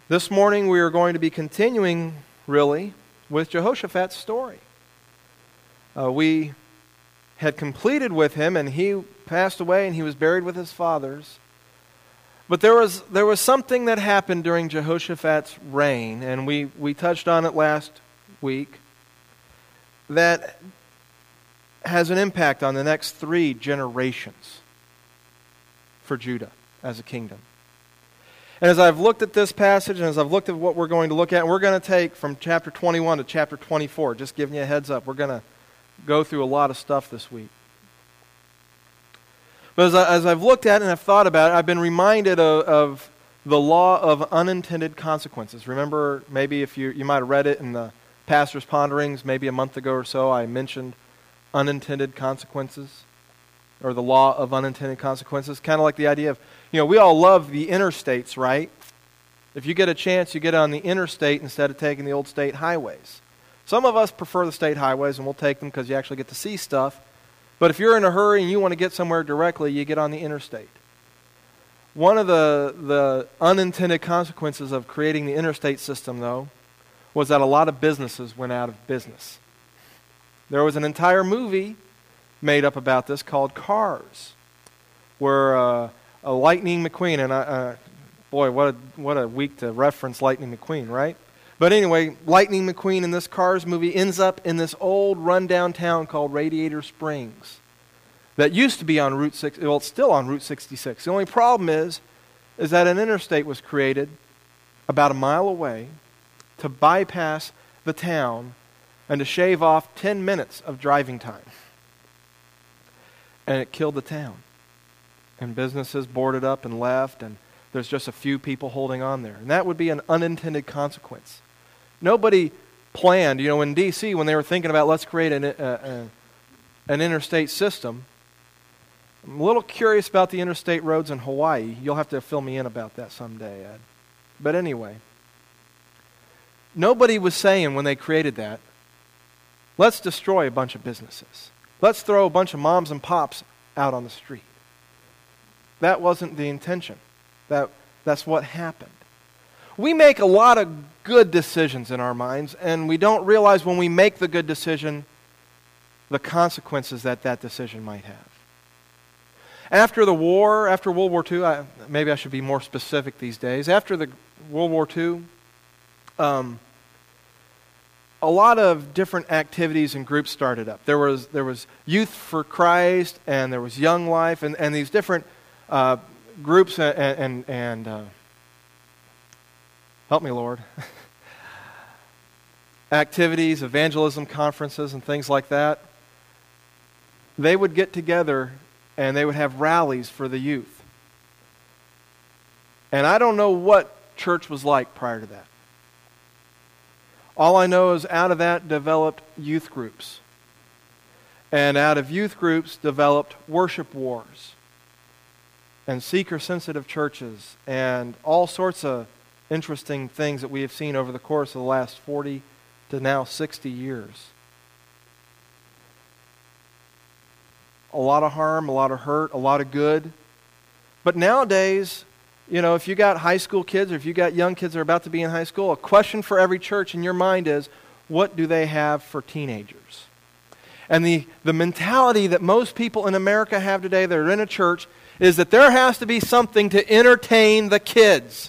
This morning we are going to be continuing, really, with Jehoshaphat's story. We had completed with him, and he passed away, and he was buried with his fathers. But there was something that happened during Jehoshaphat's reign, and we touched on it last week, that has an impact on the next 3 generations for Judah as a kingdom. And as I've looked at this passage, and as I've looked at what we're going to look at, we're going to take from chapter 21 to chapter 24, just giving you a heads up. We're going to go through a lot of stuff this week. But as I've looked at it and I've thought about it, I've been reminded of the law of unintended consequences. Remember, maybe if you might have read it in the Pastor's Ponderings, maybe a month ago or so, I mentioned unintended consequences, or the law of unintended consequences. Kind of like the idea of, we all love the interstates, right? If you get a chance, you get on the interstate instead of taking the old state highways. Some of us prefer the state highways, and we'll take them because you actually get to see stuff. But if you're in a hurry and you want to get somewhere directly, you get on the interstate. One of the unintended consequences of creating the interstate system, though, was that a lot of businesses went out of business. There was an entire movie made up about this called Cars, where Lightning McQueen, and boy, what a week to reference Lightning McQueen, right? But anyway, Lightning McQueen in this Cars movie ends up in this old rundown town called Radiator Springs that used to be on Route 6. Well, it's still on Route 66. The only problem is that an interstate was created about a mile away to bypass the town and to shave off 10 minutes of driving time. And it killed the town. And businesses boarded up and left, and there's just a few people holding on there. And that would be an unintended consequence. Nobody planned, in D.C., when they were thinking about let's create an interstate system. I'm a little curious about the interstate roads in Hawaii. You'll have to fill me in about that someday, Ed. But anyway, nobody was saying when they created that, let's destroy a bunch of businesses. Let's throw a bunch of moms and pops out on the street. That wasn't the intention. That's what happened. We make a lot of good decisions in our minds, and we don't realize when we make the good decision the consequences that decision might have. After the war, after World War II, maybe I should be more specific these days. After the World War II, a lot of different activities and groups started up. There was Youth for Christ, and there was Young Life, and these different groups and help me, Lord. Activities, evangelism conferences, and things like that. They would get together and they would have rallies for the youth. And I don't know what church was like prior to that. All I know is out of that developed youth groups. And out of youth groups developed worship wars and seeker-sensitive churches and all sorts of interesting things that we have seen over the course of the last 40 to now 60 years. A lot of harm, a lot of hurt, a lot of good. But nowadays, if you got high school kids or if you got young kids that are about to be in high school, a question for every church in your mind is, what do they have for teenagers? And the mentality that most people in America have today that are in a church is that there has to be something to entertain the kids.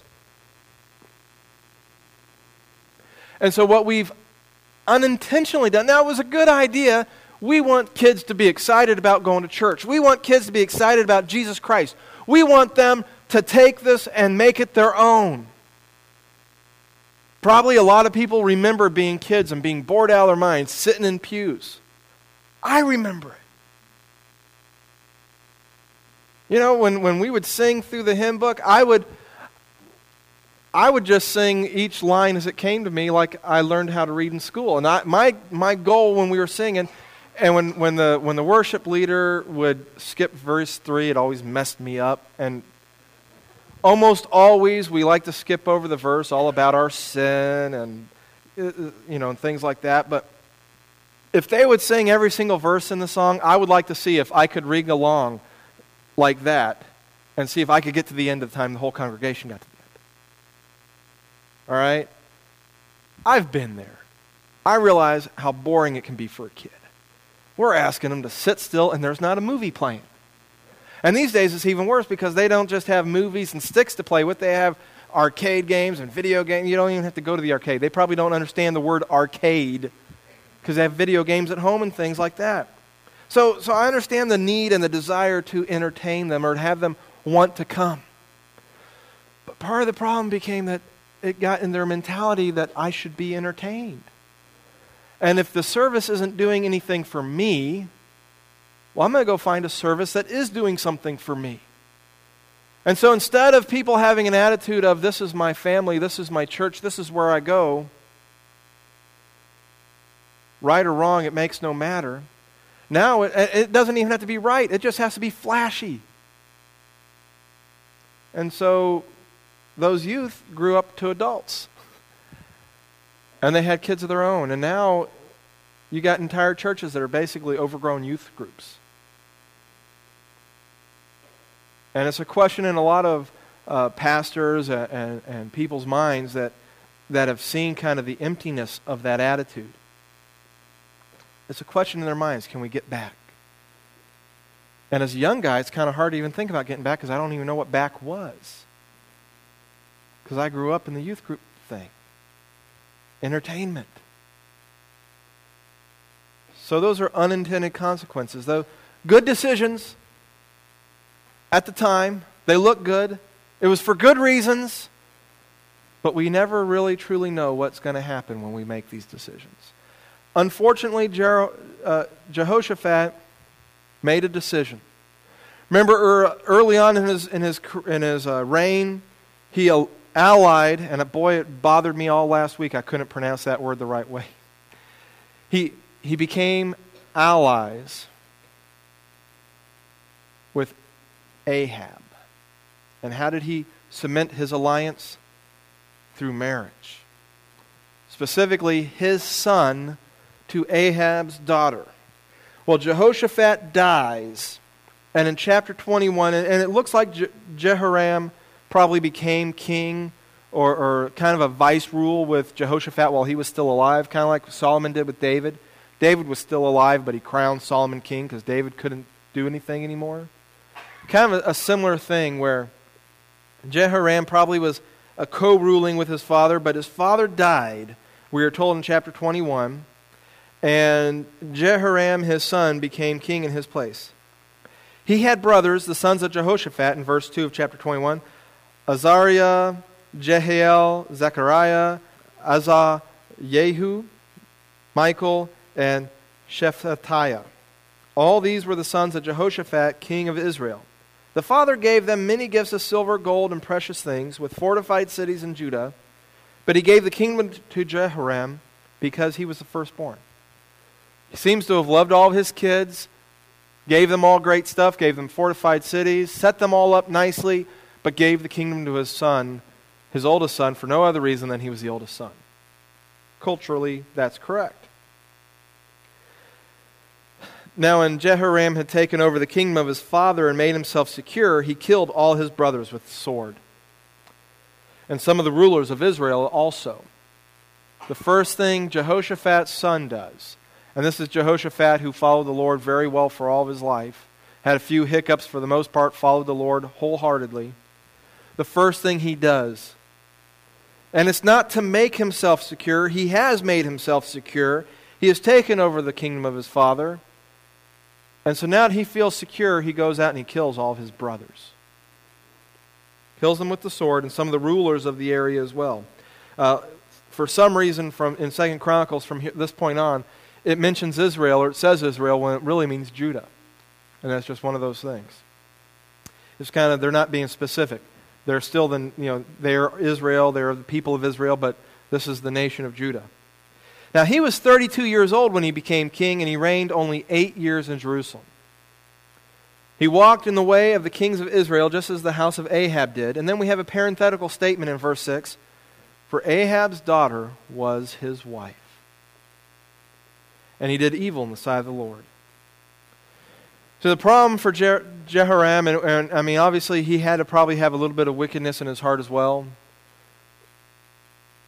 And so what we've unintentionally done, now it was a good idea. We want kids to be excited about going to church. We want kids to be excited about Jesus Christ. We want them to take this and make it their own. Probably a lot of people remember being kids and being bored out of their minds, sitting in pews. I remember it. When we would sing through the hymn book, I would just sing each line as it came to me like I learned how to read in school. And my goal when we were singing, and when the worship leader would skip verse 3, it always messed me up. And almost always we like to skip over the verse all about our sin and and things like that. But if they would sing every single verse in the song, I would like to see if I could ring along like that and see if I could get to the end of the time the whole congregation got to the end. All right? I've been there. I realize how boring it can be for a kid. We're asking them to sit still and there's not a movie playing. And these days it's even worse because they don't just have movies and sticks to play with. They have arcade games and video games. You don't even have to go to the arcade. They probably don't understand the word arcade because they have video games at home and things like that. So I understand the need and the desire to entertain them or to have them want to come. But part of the problem became that it got in their mentality that I should be entertained. And if the service isn't doing anything for me, well, I'm going to go find a service that is doing something for me. And so instead of people having an attitude of, this is my family, this is my church, this is where I go, right or wrong, it makes no matter. Now it doesn't even have to be right. It just has to be flashy. And so those youth grew up to adults. And they had kids of their own. And now you got entire churches that are basically overgrown youth groups. And it's a question in a lot of pastors and people's minds that have seen kind of the emptiness of that attitude. It's a question in their minds, can we get back? And as a young guy, it's kind of hard to even think about getting back because I don't even know what back was. Because I grew up in the youth group thing. Entertainment. So those are unintended consequences. Though good decisions at the time, they look good. It was for good reasons. But we never really truly know what's going to happen when we make these decisions. Unfortunately, Jehoshaphat made a decision. Remember, early on in his reign, he allied, and boy, it bothered me all last week. I couldn't pronounce that word the right way. He became allies with Ahab. And how did he cement his alliance? Through marriage. Specifically, his son to Ahab's daughter. Well, Jehoshaphat dies, and in chapter 21, and it looks like Jehoram probably became king or kind of a vice rule with Jehoshaphat while he was still alive, kind of like Solomon did with David. David was still alive, but he crowned Solomon king because David couldn't do anything anymore. Kind of a similar thing where Jehoram probably was a co-ruling with his father, but his father died, we are told in chapter 21, and Jehoram, his son, became king in his place. He had brothers, the sons of Jehoshaphat, in verse 2 of chapter 21, Azariah, Jehiel, Zechariah, Azah, Yehu, Michael, and Shephatiah. All these were the sons of Jehoshaphat, king of Israel. The father gave them many gifts of silver, gold, and precious things, with fortified cities in Judah, but he gave the kingdom to Jehoram because he was the firstborn. He seems to have loved all of his kids, gave them all great stuff, gave them fortified cities, set them all up nicely, but gave the kingdom to his son, his oldest son, for no other reason than he was the oldest son. Culturally, that's correct. Now, when Jehoram had taken over the kingdom of his father and made himself secure, he killed all his brothers with the sword. And some of the rulers of Israel also. The first thing Jehoshaphat's son does, and this is Jehoshaphat who followed the Lord very well for all of his life, had a few hiccups, for the most part followed the Lord wholeheartedly. The first thing he does, and it's not to make himself secure, he has made himself secure. He has taken over the kingdom of his father. And so now that he feels secure, he goes out and he kills all of his brothers. Kills them with the sword, and some of the rulers of the area as well. For some reason, in 2 Chronicles, from this point on, it mentions Israel, or it says Israel, when it really means Judah. And that's just one of those things. It's kind of, they're not being specific. They're still they're Israel, they're the people of Israel, but this is the nation of Judah. Now, he was 32 years old when he became king, and he reigned only 8 years in Jerusalem. He walked in the way of the kings of Israel, just as the house of Ahab did. And then we have a parenthetical statement in verse 6. For Ahab's daughter was his wife. And he did evil in the sight of the Lord. So the problem for Jehoram, and I mean, obviously he had to probably have a little bit of wickedness in his heart as well.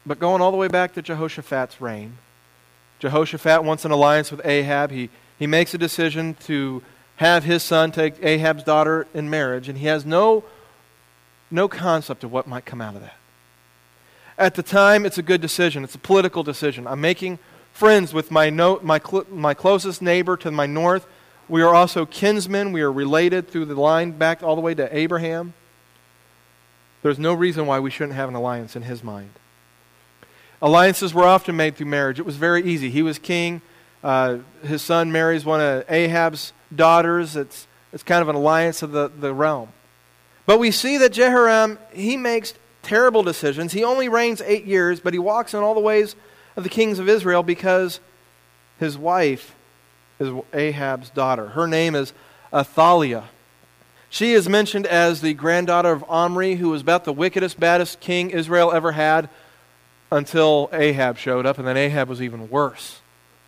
But going all the way back to Jehoshaphat's reign, Jehoshaphat wants an alliance with Ahab. He makes a decision to have his son take Ahab's daughter in marriage, and he has no concept of what might come out of that. At the time, it's a good decision. It's a political decision. I'm making friends with my closest neighbor to my north. We are also kinsmen. We are related through the line back all the way to Abraham. There's no reason why we shouldn't have an alliance in his mind. Alliances were often made through marriage. It was very easy. He was king. His son marries one of Ahab's daughters. It's kind of an alliance of the realm. But we see that Jehoram, he makes terrible decisions. He only reigns 8 years, but he walks in all the ways of the kings of Israel because his wife is Ahab's daughter. Her name is Athaliah. She is mentioned as the granddaughter of Omri, who was about the wickedest, baddest king Israel ever had until Ahab showed up, and then Ahab was even worse.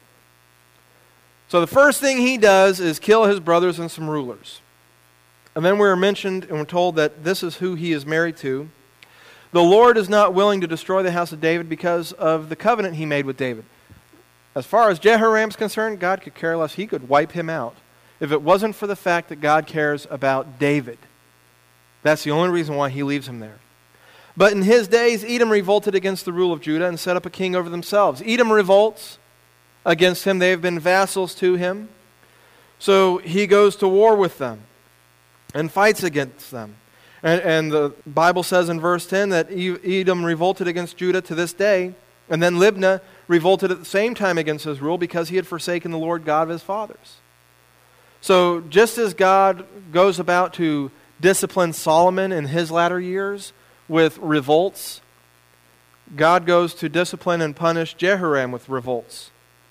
So the first thing he does is kill his brothers and some rulers. And then we're mentioned and we're told that this is who he is married to. The Lord is not willing to destroy the house of David because of the covenant he made with David. As far as Jehoram's concerned, God could care less. He could wipe him out if it wasn't for the fact that God cares about David. That's the only reason why he leaves him there. But in his days, Edom revolted against the rule of Judah and set up a king over themselves. Edom revolts against him. They have been vassals to him. So he goes to war with them and fights against them. And the Bible says in verse 10 that Edom revolted against Judah to this day. And then Libnah revolted at the same time against his rule because he had forsaken the Lord God of his fathers. So just as God goes about to discipline Solomon in his latter years with revolts, God goes to discipline and punish Jehoram with revolts.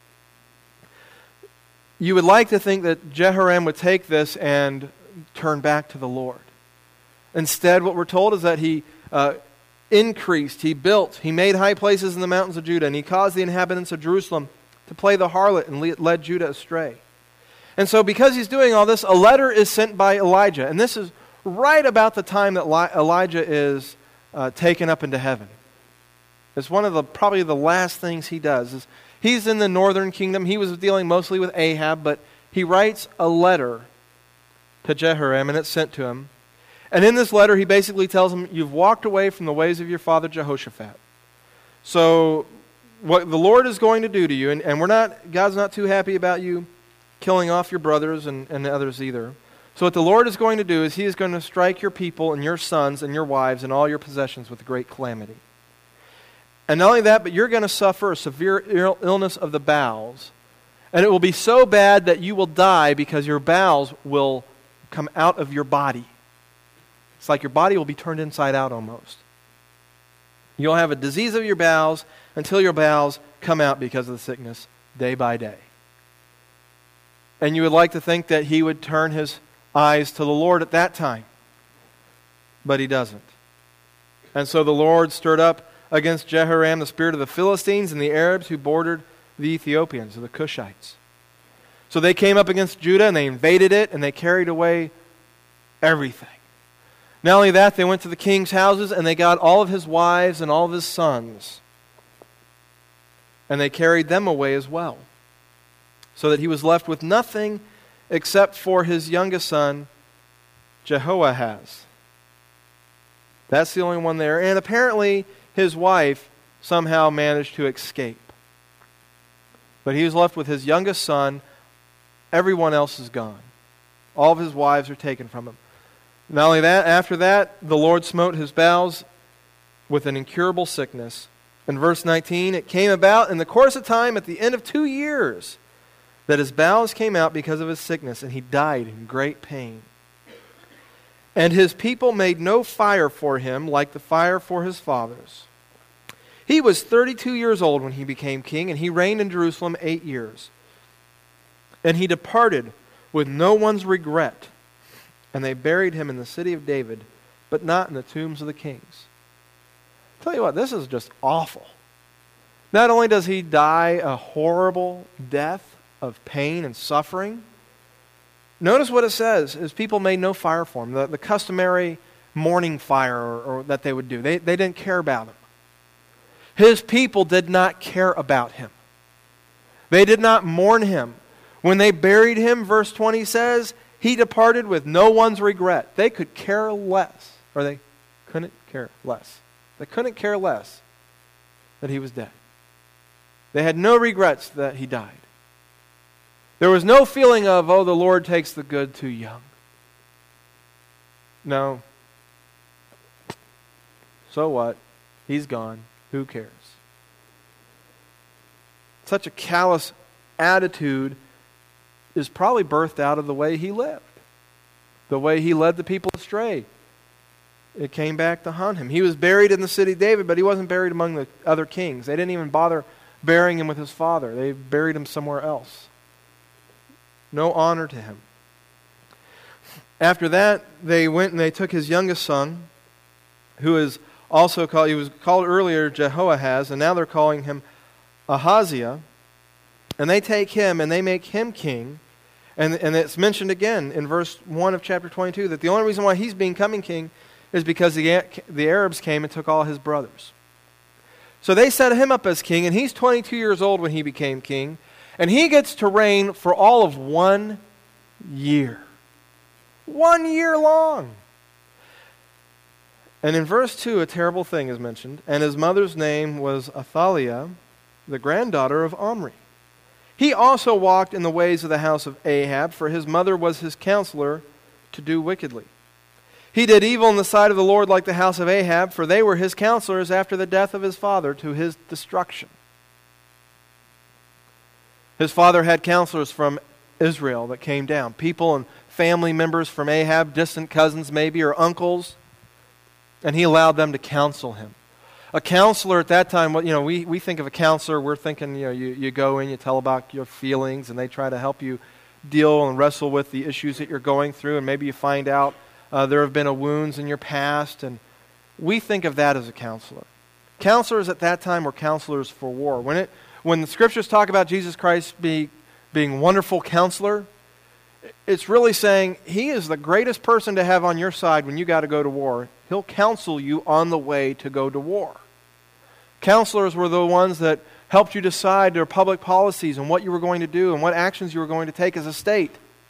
You would like to think that Jehoram would take this and turn back to the Lord. Instead, what we're told is that he increased, he built, he made high places in the mountains of Judah, and he caused the inhabitants of Jerusalem to play the harlot and led Judah astray. And so because he's doing all this, a letter is sent by Elijah. And this is right about the time that Elijah is taken up into heaven. It's one of probably the last things he does. He's in the northern kingdom. He was dealing mostly with Ahab, but he writes a letter to Jehoram, and it's sent to him. And in this letter, he basically tells him, you've walked away from the ways of your father Jehoshaphat. So what the Lord is going to do to you, and God's not too happy about you killing off your brothers and others either. So what the Lord is going to do is he is going to strike your people and your sons and your wives and all your possessions with great calamity. And not only that, but you're going to suffer a severe illness of the bowels. And it will be so bad that you will die because your bowels will come out of your body. It's like your body will be turned inside out almost. You'll have a disease of your bowels until your bowels come out because of the sickness day by day. And you would like to think that he would turn his eyes to the Lord at that time. But he doesn't. And so the Lord stirred up against Jehoram the spirit of the Philistines and the Arabs who bordered the Ethiopians, or the Cushites. So they came up against Judah and they invaded it and they carried away everything. Not only that, they went to the king's houses and they got all of his wives and all of his sons. And they carried them away as well. So that he was left with nothing except for his youngest son, Jehoahaz. That's the only one there. And apparently his wife somehow managed to escape. But he was left with his youngest son. Everyone else is gone. All of his wives are taken from him. Not only that, after that, the Lord smote his bowels with an incurable sickness. In verse 19, it came about in the course of time at the end of 2 years that his bowels came out because of his sickness, and he died in great pain. And his people made no fire for him like the fire for his fathers. He was 32 years old when he became king, and he reigned in Jerusalem 8 years. And he departed with no one's regret. And they buried him in the city of David, but not in the tombs of the kings. I'll tell you what, this is just awful. Not only does he die a horrible death of pain and suffering, notice what it says. His people made no fire for him. The customary morning fire or that they would do. They didn't care about him. His people did not care about him. They did not mourn him. When they buried him, verse 20 says, he departed with no one's regret. They could care less, or they couldn't care less. They couldn't care less that he was dead. They had no regrets that he died. There was no feeling of, oh, the Lord takes the good too young. No. So what? He's gone. Who cares? Such a callous attitude is probably birthed out of the way he lived. The way he led the people astray. It came back to haunt him. He was buried in the city of David, but he wasn't buried among the other kings. They didn't even bother burying him with his father. They buried him somewhere else. No honor to him. After that, they went and they took his youngest son, who is also called, he was called earlier Jehoahaz, and now they're calling him Ahaziah. And they take him and they make him king. And it's mentioned again in verse 1 of chapter 22 that the only reason why he's becoming king is because the Arabs came and took all his brothers. So they set him up as king, and he's 22 years old when he became king. And he gets to reign for all of 1 year. 1 year long. And in verse 2, a terrible thing is mentioned. And his mother's name was Athaliah, the granddaughter of Omri. He also walked in the ways of the house of Ahab, for his mother was his counselor to do wickedly. He did evil in the sight of the Lord like the house of Ahab, for they were his counselors after the death of his father to his destruction. His father had counselors from Israel that came down, people and family members from Ahab, distant cousins maybe, or uncles, and he allowed them to counsel him. A counselor at that time, we think of a counselor, we're thinking, you go in, you tell about your feelings, and they try to help you deal and wrestle with the issues that you're going through, and maybe you find out there have been wounds in your past, and we think of that as a counselor. Counselors at that time were counselors for war. When the scriptures talk about Jesus Christ being wonderful counselor, it's really saying he is the greatest person to have on your side when you got to go to war. He'll counsel you on the way to go to war. Counselors were the ones that helped you decide their public policies and what you were going to do and what actions you were going to take as a state.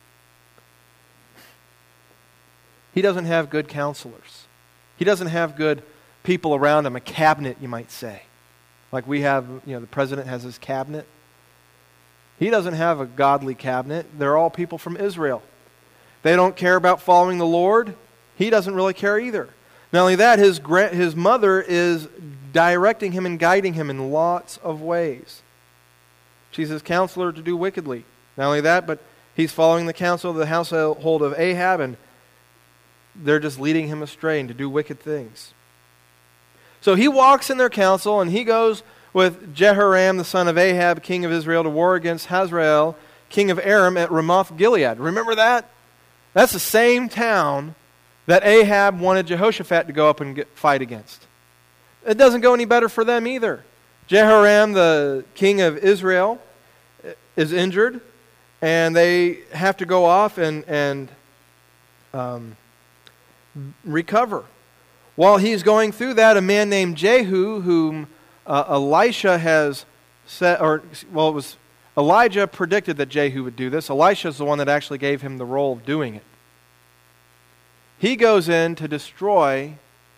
He doesn't have good counselors. He doesn't have good people around him, a cabinet, you might say. Like we have, the president has his cabinet. He doesn't have a godly cabinet. They're all people from Israel. They don't care about following the Lord. He doesn't really care either. Not only that, his mother is directing him and guiding him in lots of ways. She's his counselor to do wickedly. Not only that, but he's following the counsel of the household of Ahab, and they're just leading him astray and to do wicked things. So he walks in their counsel, and he goes with Jehoram, the son of Ahab, king of Israel, to war against Hazael, king of Aram, at Ramoth Gilead. Remember that? That's the same town that Ahab wanted Jehoshaphat to go up and fight against. It doesn't go any better for them either. Jehoram, the king of Israel, is injured, and they have to go off and recover. While he's going through that, a man named Jehu, whom Elisha has said, Elijah predicted that Jehu would do this. Elisha is the one that actually gave him the role of doing it. He goes in to destroy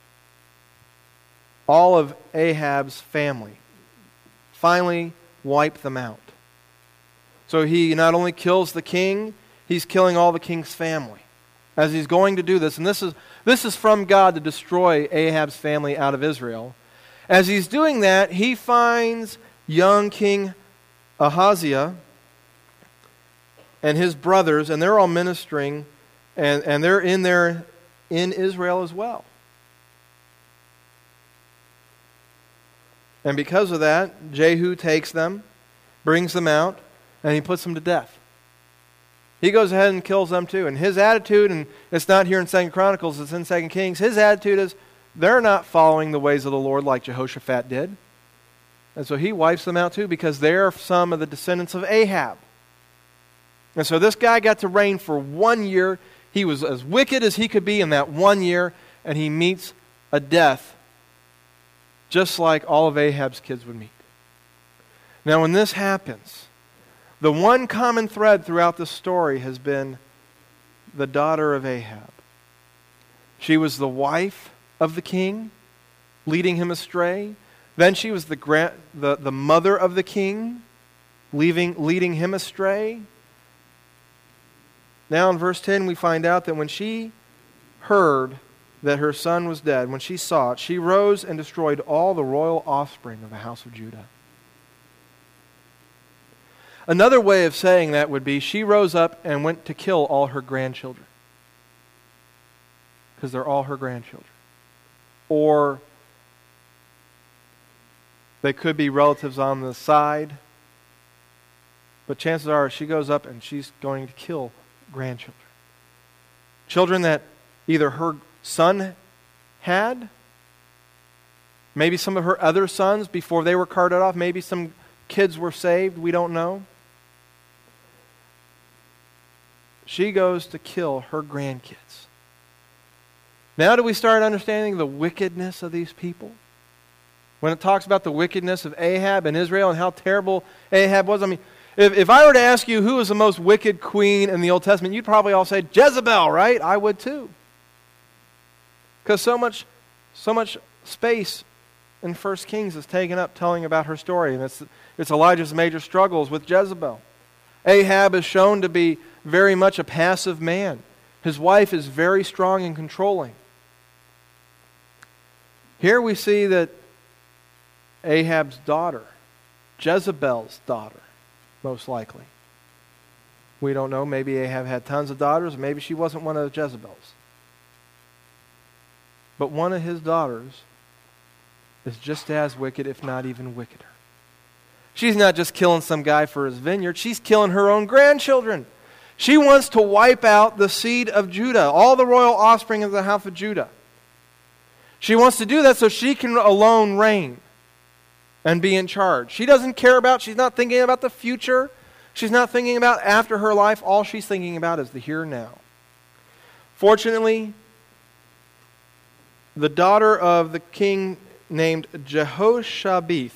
all of Ahab's family. Finally, wipe them out. So he not only kills the king, he's killing all the king's family. As he's going to do this, and this is from God to destroy Ahab's family out of Israel. As he's doing that, he finds young King Ahaziah and his brothers, and they're all ministering, and they're in Israel as well. And because of that, Jehu takes them, brings them out, and he puts them to death. He goes ahead and kills them too. And his attitude, and it's not here in 2 Chronicles, it's in 2 Kings, his attitude is they're not following the ways of the Lord like Jehoshaphat did. And so he wipes them out too because they're some of the descendants of Ahab. And so this guy got to reign for 1 year. He was as wicked as he could be in that 1 year, and he meets a death just like all of Ahab's kids would meet. Now, when this happens, the one common thread throughout the story has been the daughter of Ahab. She was the wife of the king, leading him astray. Then she was the mother of the king, leading him astray. Now in verse 10 we find out that when she heard that her son was dead, when she saw it, she rose and destroyed all the royal offspring of the house of Judah. Another way of saying that would be she rose up and went to kill all her grandchildren. Because they're all her grandchildren. Or they could be relatives on the side. But chances are she goes up and she's going to kill grandchildren. Children that either her son had, maybe some of her other sons before they were carted off, maybe some kids were saved, we don't know. She goes to kill her grandkids. Now do we start understanding the wickedness of these people? When it talks about the wickedness of Ahab and Israel and how terrible Ahab was, I mean, if I were to ask you who was the most wicked queen in the Old Testament, you'd probably all say Jezebel, right? I would too. Because so much space in 1 Kings is taken up telling about her story. And it's Elijah's major struggles with Jezebel. Ahab is shown to be very much a passive man. His wife is very strong and controlling. Here we see that Ahab's daughter, Jezebel's daughter, most likely. We don't know. Maybe Ahab had tons of daughters. Maybe she wasn't one of Jezebel's. But one of his daughters is just as wicked, if not even wickeder. She's not just killing some guy for his vineyard. She's killing her own grandchildren. She wants to wipe out the seed of Judah, all the royal offspring of the house of Judah. She wants to do that so she can alone reign and be in charge. She doesn't care she's not thinking about the future. She's not thinking about after her life. All she's thinking about is the here and now. Fortunately, the daughter of the king named Jehoshabeth,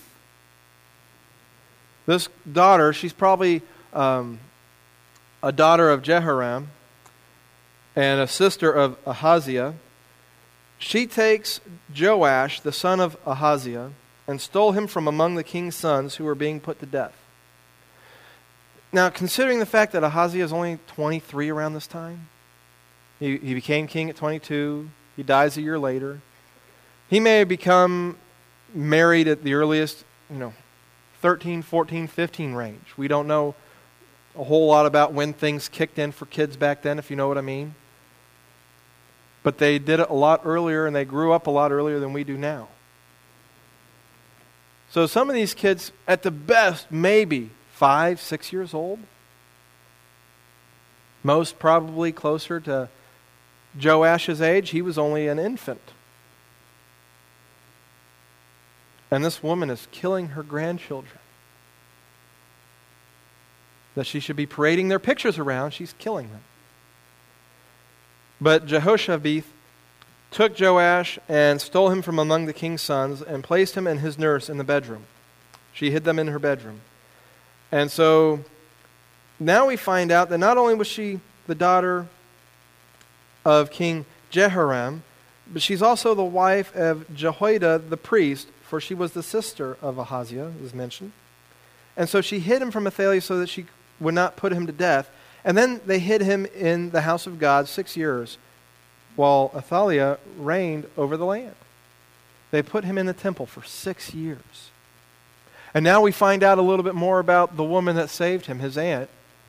this daughter, she's probably a daughter of Jehoram and a sister of Ahaziah. She takes Joash, the son of Ahaziah, and stole him from among the king's sons who were being put to death. Now, considering the fact that Ahaziah is only 23 around this time, he became king at 22, he dies a year later. He may have become married at the earliest, 13, 14, 15 range. We don't know a whole lot about when things kicked in for kids back then, if you know what I mean. But they did it a lot earlier, and they grew up a lot earlier than we do now. So some of these kids, at the best, maybe 5, 6 years old. Most probably closer to Joash's age. He was only an infant. And this woman is killing her grandchildren. That she should be parading their pictures around, she's killing them. But Jehoshabeth took Joash and stole him from among the king's sons and placed him and his nurse in the bedroom. She hid them in her bedroom. And so now we find out that not only was she the daughter of King Jehoram, but she's also the wife of Jehoiada the priest, for she was the sister of Ahaziah, as mentioned. And so she hid him from Athaliah so that she would not put him to death. And then they hid him in the house of God 6 years while Athaliah reigned over the land. They put him in the temple for 6 years. And now we find out a little bit more about the woman that saved him, his aunt.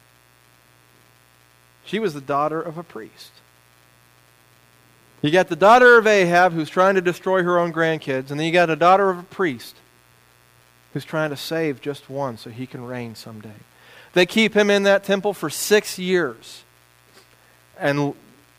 She was the daughter of a priest. You got the daughter of Ahab who's trying to destroy her own grandkids, and then you got a daughter of a priest who's trying to save just one so he can reign someday. They keep him in that temple for 6 years. And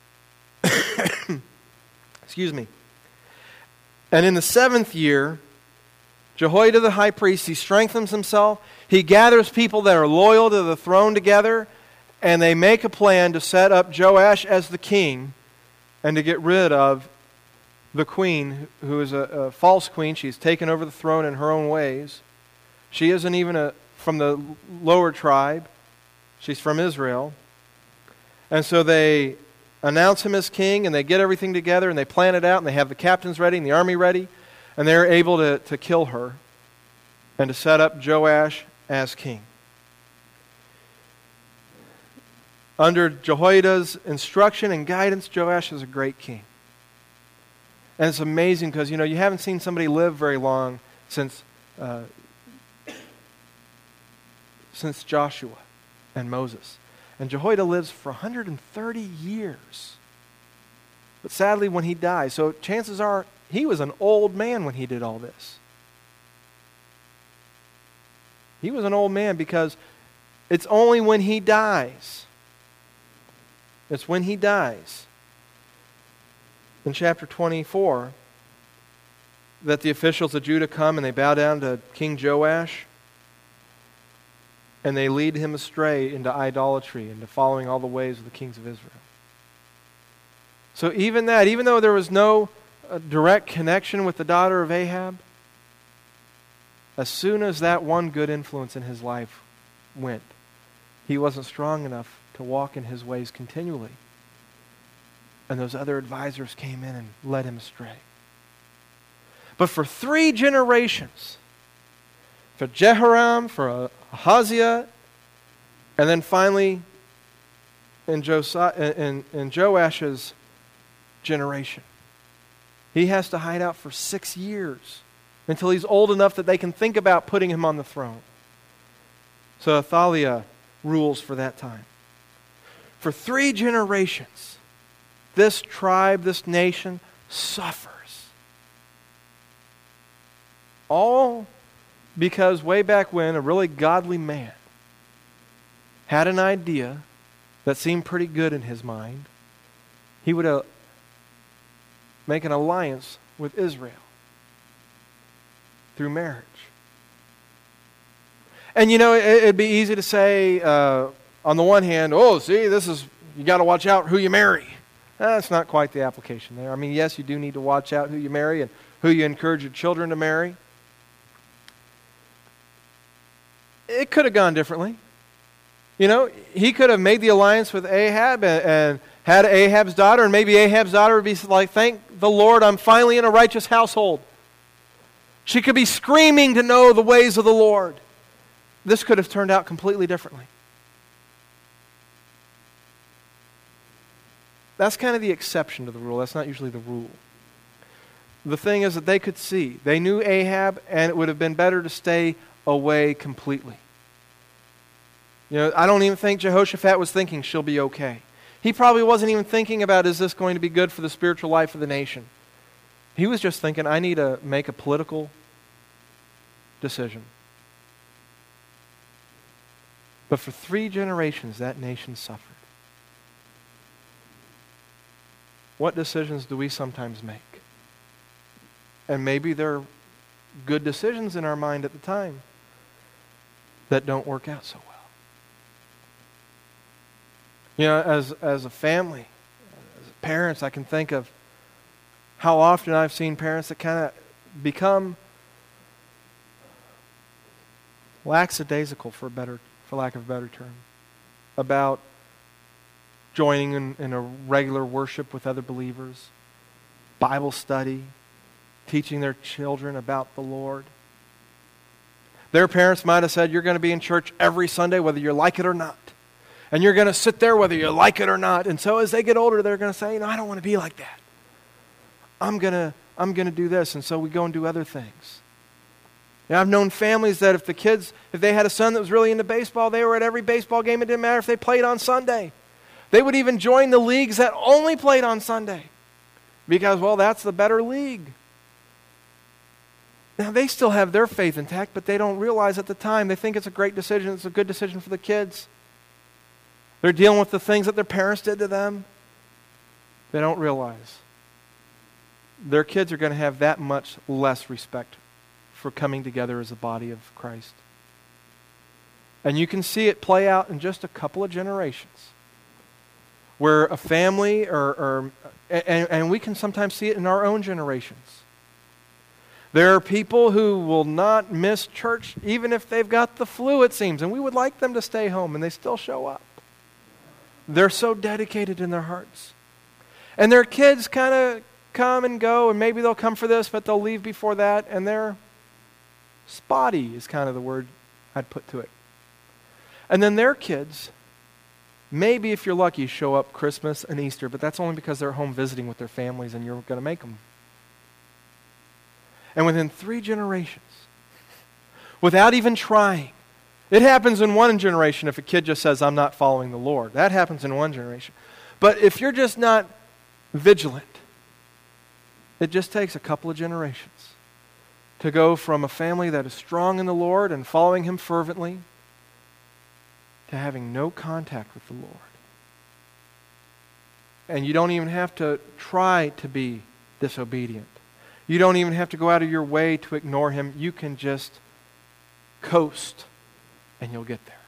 excuse me. And in the 7th year, Jehoiada the high priest, he strengthens himself. He gathers people that are loyal to the throne together, and they make a plan to set up Joash as the king and to get rid of the queen, who is a false queen. She's taken over the throne in her own ways. She isn't even from the lower tribe. She's from Israel. And so they announce him as king, and they get everything together, and they plan it out, and they have the captains ready and the army ready, and they're able to kill her and to set up Joash as king. Under Jehoiada's instruction and guidance, Joash is a great king. And it's amazing because, you haven't seen somebody live very long since Joshua and Moses. And Jehoiada lives for 130 years. But sadly, when he dies, so chances are he was an old man when he did all this. He was an old man because it's only when he dies. It's when he dies, in chapter 24, that the officials of Judah come and they bow down to King Joash, and they lead him astray into idolatry, into following all the ways of the kings of Israel. So even though there was no direct connection with the daughter of Ahab, as soon as that one good influence in his life went, he wasn't strong enough to walk in his ways continually. And those other advisors came in and led him astray. But for 3 generations, for Jehoram, for Ahaziah, and then finally in Joash's generation, he has to hide out for 6 years until he's old enough that they can think about putting him on the throne. So Athaliah rules for that time. For 3 generations, this tribe, this nation, suffers. All because way back when, a really godly man had an idea that seemed pretty good in his mind. He would make an alliance with Israel through marriage. And it'd be easy to say, on the one hand, you got to watch out who you marry. That's not quite the application there. I mean, yes, you do need to watch out who you marry and who you encourage your children to marry. It could have gone differently. He could have made the alliance with Ahab and had Ahab's daughter, and maybe Ahab's daughter would be like, thank the Lord, I'm finally in a righteous household. She could be screaming to know the ways of the Lord. This could have turned out completely differently. That's kind of the exception to the rule. That's not usually the rule. The thing is that they could see. They knew Ahab, and it would have been better to stay away completely. I don't even think Jehoshaphat was thinking she'll be okay. He probably wasn't even thinking about, is this going to be good for the spiritual life of the nation? He was just thinking, I need to make a political decision. But for 3 generations, that nation suffered. What decisions do we sometimes make? And maybe they're good decisions in our mind at the time that don't work out so well. As a family, as parents, I can think of how often I've seen parents that kind of become lackadaisical, for lack of a better term, about joining in a regular worship with other believers, Bible study, teaching their children about the Lord. Their parents might have said, you're going to be in church every Sunday whether you like it or not. And you're going to sit there whether you like it or not. And so as they get older, they're going to say, I don't want to be like that. I'm going to do this. And so we go and do other things. I've known families that if they had a son that was really into baseball, they were at every baseball game. It didn't matter if they played on Sunday. They would even join the leagues that only played on Sunday because, that's the better league. Now, they still have their faith intact, but they don't realize at the time. They think it's a great decision. It's a good decision for the kids. They're dealing with the things that their parents did to them. They don't realize their kids are going to have that much less respect for coming together as a body of Christ. And you can see it play out in just a couple of generations. where a family and we can sometimes see it in our own generations. There are people who will not miss church even if they've got the flu, it seems, and we would like them to stay home, and they still show up. They're so dedicated in their hearts. And their kids kind of come and go, and maybe they'll come for this, but they'll leave before that, and they're spotty is kind of the word I'd put to it. And then their kids, maybe if you're lucky, show up Christmas and Easter, but that's only because they're home visiting with their families and you're going to make them. And within 3 generations, without even trying, it happens in one generation if a kid just says, I'm not following the Lord. That happens in one generation. But if you're just not vigilant, it just takes a couple of generations to go from a family that is strong in the Lord and following Him fervently to having no contact with the Lord. And you don't even have to try to be disobedient. You don't even have to go out of your way to ignore Him. You can just coast and you'll get there.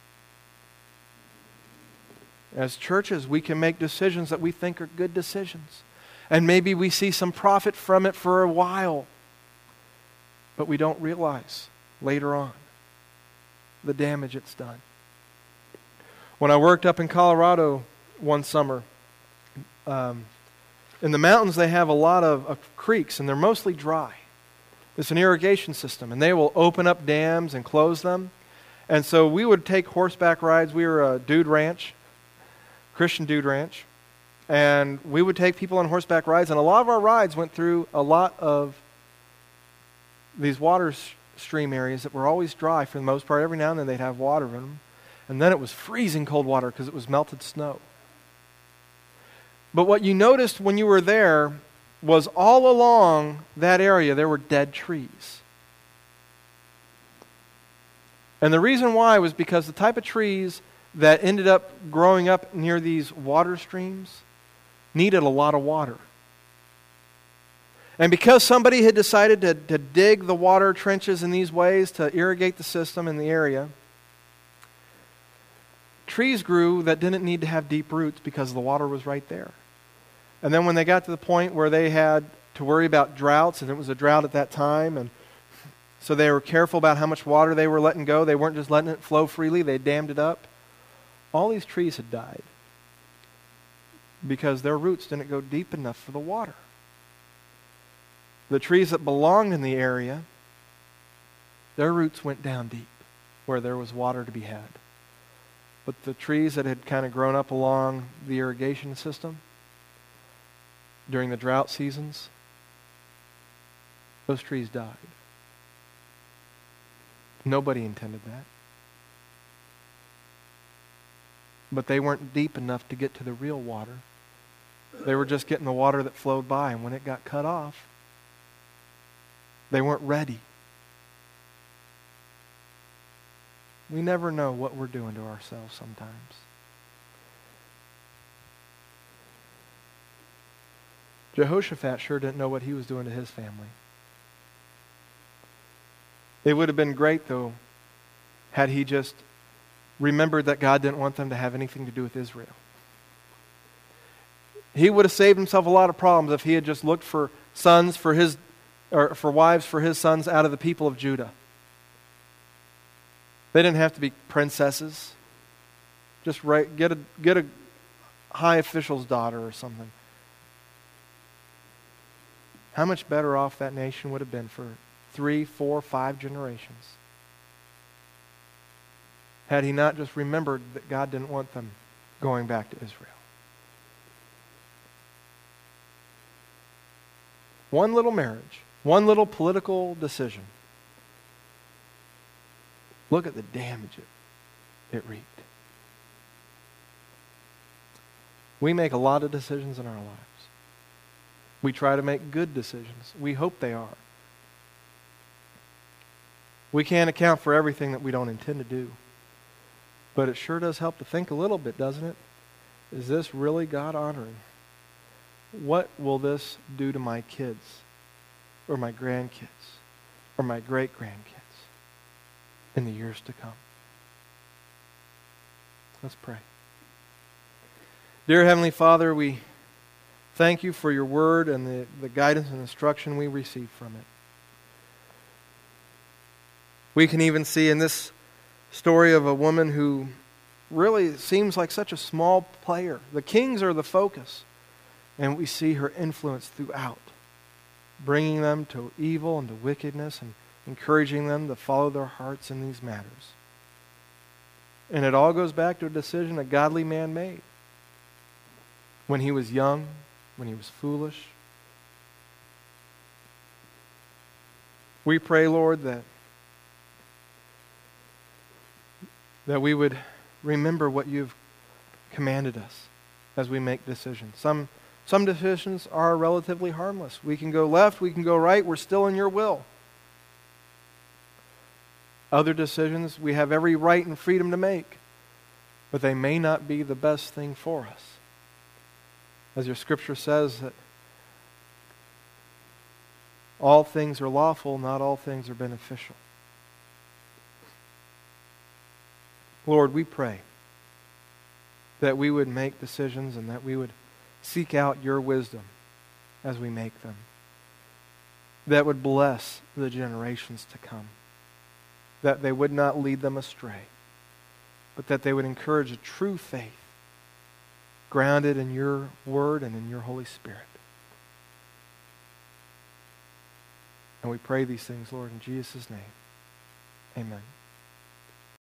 As churches, we can make decisions that we think are good decisions. And maybe we see some profit from it for a while. But we don't realize later on the damage it's done. When I worked up in Colorado one summer, in the mountains they have a lot of creeks, and they're mostly dry. It's an irrigation system, and they will open up dams and close them. And so we would take horseback rides. We were a dude ranch, Christian dude ranch, and we would take people on horseback rides, and a lot of our rides went through a lot of these water stream areas that were always dry for the most part. Every now and then they'd have water in them. And then it was freezing cold water because it was melted snow. But what you noticed when you were there was all along that area there were dead trees. And the reason why was because the type of trees that ended up growing up near these water streams needed a lot of water. And because somebody had decided to dig the water trenches in these ways to irrigate the system in the area, trees grew that didn't need to have deep roots because the water was right there. And then when they got to the point where they had to worry about droughts, and it was a drought at that time, and so they were careful about how much water they were letting go. They weren't just letting it flow freely. They dammed it up. All these trees had died because their roots didn't go deep enough for the water. The trees that belonged in the area, their roots went down deep where there was water to be had. But the trees that had kind of grown up along the irrigation system during the drought seasons, those trees died. Nobody intended that. But they weren't deep enough to get to the real water. They were just getting the water that flowed by, and when it got cut off, they weren't ready. We never know what we're doing to ourselves sometimes. Jehoshaphat sure didn't know what he was doing to his family. It would have been great, though, had he just remembered that God didn't want them to have anything to do with Israel. He would have saved himself a lot of problems if he had just looked for sons for his, or for wives for his sons out of the people of Judah. They didn't have to be princesses. Just get a high official's daughter or something. How much better off that nation would have been for 3, 4, 5 generations had he not just remembered that God didn't want them going back to Israel. One little marriage, one little political decision. Look at the damage it wreaked. We make a lot of decisions in our lives. We try to make good decisions. We hope they are. We can't account for everything that we don't intend to do. But it sure does help to think a little bit, doesn't it? Is this really God-honoring? What will this do to my kids, or my grandkids, or my great-grandkids in the years to come? Let's pray. Dear Heavenly Father, we thank you for your word and the guidance and instruction we receive from it. We can even see in this story of a woman who really seems like such a small player. The kings are the focus, and we see her influence throughout, bringing them to evil and to wickedness and encouraging them to follow their hearts in these matters. And it all goes back to a decision a godly man made when he was young, when he was foolish. We pray, Lord, that we would remember what you've commanded us as we make decisions. Some decisions are relatively harmless. We can go left, we can go right, we're still in your will. Other decisions we have every right and freedom to make, but they may not be the best thing for us. As your scripture says, that all things are lawful, not all things are beneficial. Lord, we pray that we would make decisions and that we would seek out your wisdom as we make them, that would bless the generations to come, that they would not lead them astray, but that they would encourage a true faith grounded in your word and in your Holy Spirit. And we pray these things, Lord, in Jesus' name. Amen.